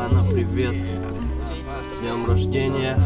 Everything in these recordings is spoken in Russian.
Милана, привет. С днем рождения.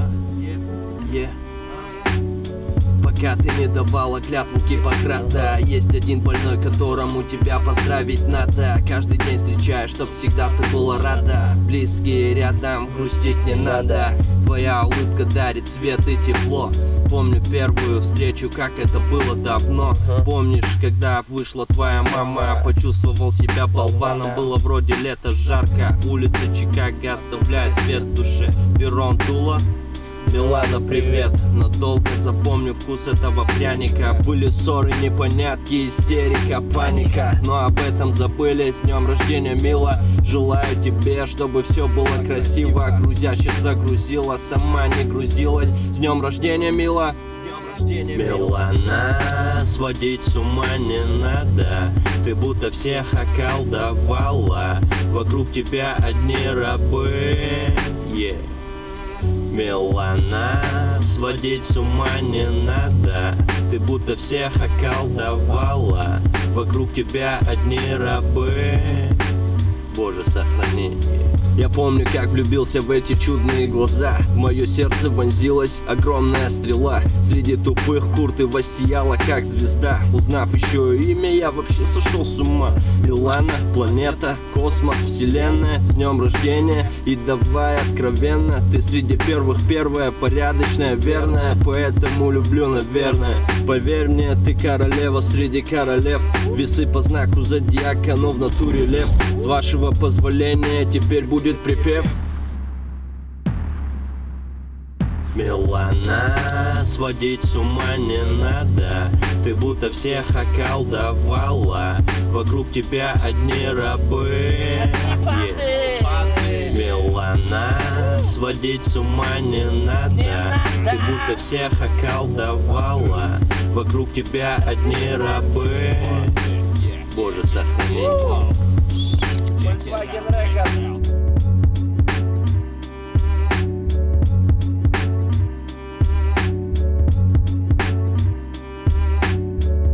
Пока ты не давала клятву Гиппократа, есть один больной, которому тебя поздравить надо. Каждый день встречаешь, чтоб всегда ты была рада. Близкие рядом, грустить не надо. Твоя улыбка дарит свет и тепло. Помню первую встречу, как это было давно. Помнишь, когда вышла твоя мама? Почувствовал себя болваном, было вроде лето, жарко. Улица Чикаго оставляет свет в душе. Перрон, Тула. Милана, привет. Надолго запомню вкус этого пряника. Были ссоры, непонятки, истерика, паника, но об этом забыли. С днем рождения, мила. Желаю тебе, чтобы все было красиво. Грузяще загрузила, сама не грузилась. С днем рождения, мила. Милана, сводить с ума не надо. Ты будто всех околдовала. Вокруг тебя одни рабы. Милана, сводить с ума не надо. Ты будто всех околдовала. Вокруг тебя одни рабы. Боже, сохрани. Я помню, как влюбился в эти чудные глаза. В мое сердце вонзилась огромная стрела. Среди тупых кур ты воссияла, как звезда. Узнав еще имя, я вообще сошел с ума. Милана, планета, космос, вселенная. С днем рождения, и давай откровенно. Ты среди первых первая, порядочная, верная. Поэтому люблю, наверное. Поверь мне, ты королева среди королев. Весы по знаку зодиака, но в натуре лев. С вашего позволения теперь будет припев. Милана, сводить с ума не надо. Ты будто всех околдовала. Вокруг тебя одни рабы. Милана, сводить с ума не надо. Ты будто всех околдовала. Вокруг тебя одни рабы. Боже, сохрани. Volkswagen Records.